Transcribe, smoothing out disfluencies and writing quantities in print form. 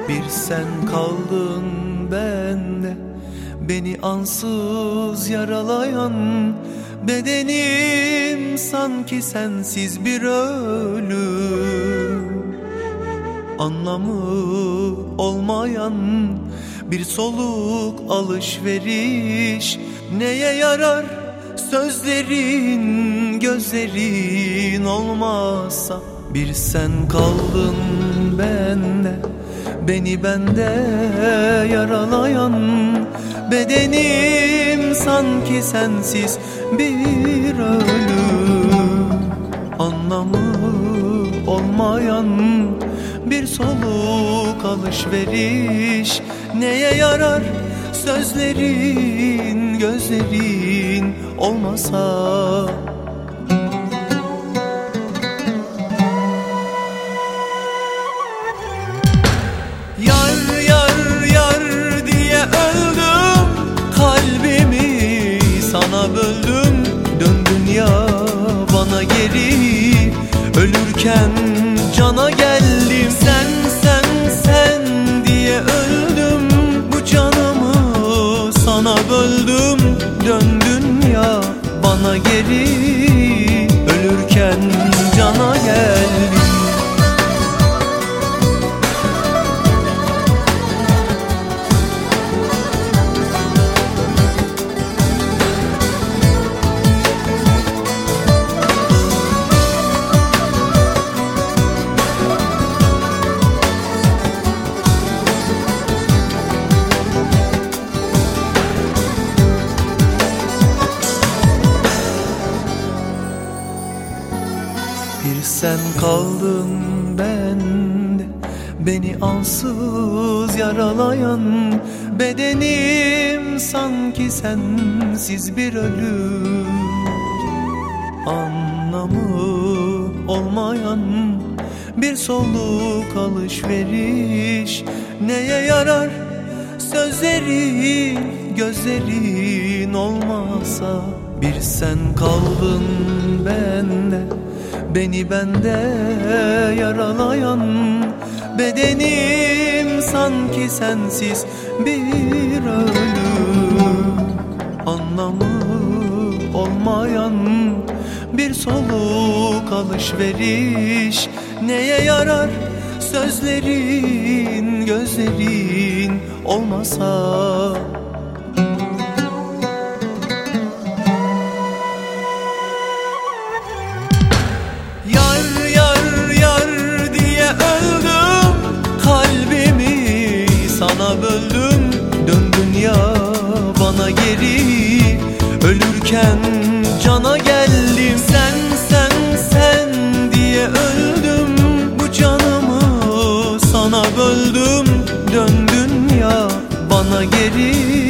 Bir sen kaldın bende, beni ansız yaralayan. Bedenim sanki sensiz bir ölüm, anlamı olmayan bir soluk alışveriş. Neye yarar sözlerin, gözlerin olmazsa? Bir sen kaldın bende, beni bende yaralayan. Bedenim sanki sensiz bir ölüm, anlamı olmayan bir soluk alışveriş. Neye yarar sözlerin, gözlerin olmasa? Yar yar yar diye öldüm, kalbimi sana böldüm. Döndün ya bana geri, ölürken cana geldim. Sen sen sen diye öldüm, bu canımı sana böldüm. Döndün ya bana geri, ölürken cana geldim. Bir sen kaldın bende, beni ansız yaralayan. Bedenim sanki sensiz bir ölüm, anlamı olmayan bir soluk alışveriş. Neye yarar sözlerin, gözlerin olmasa? Bir sen kaldın bende, beni bende yaralayan. Bedenim sanki sensiz bir ölüm, anlamı olmayan bir soluk alışveriş. Neye yarar sözlerin, gözlerin olmasa? Yar yar yar diye öldüm, kalbimi sana böldüm. Döndün ya bana geri, ölürken cana geldim. Sen sen sen diye öldüm, bu canımı sana böldüm. Döndün ya bana geri,